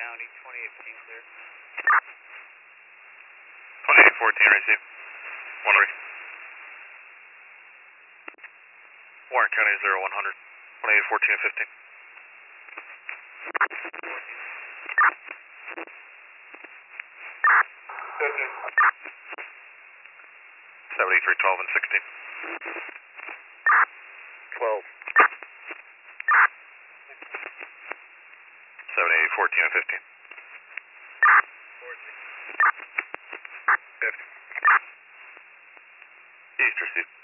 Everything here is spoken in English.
County, 2018 clear. 2814, receive. 1 3. Warren County 0100, 2814 and 15. 7312 and 16. 12. 7814 and 15. 14. 50. East, receive.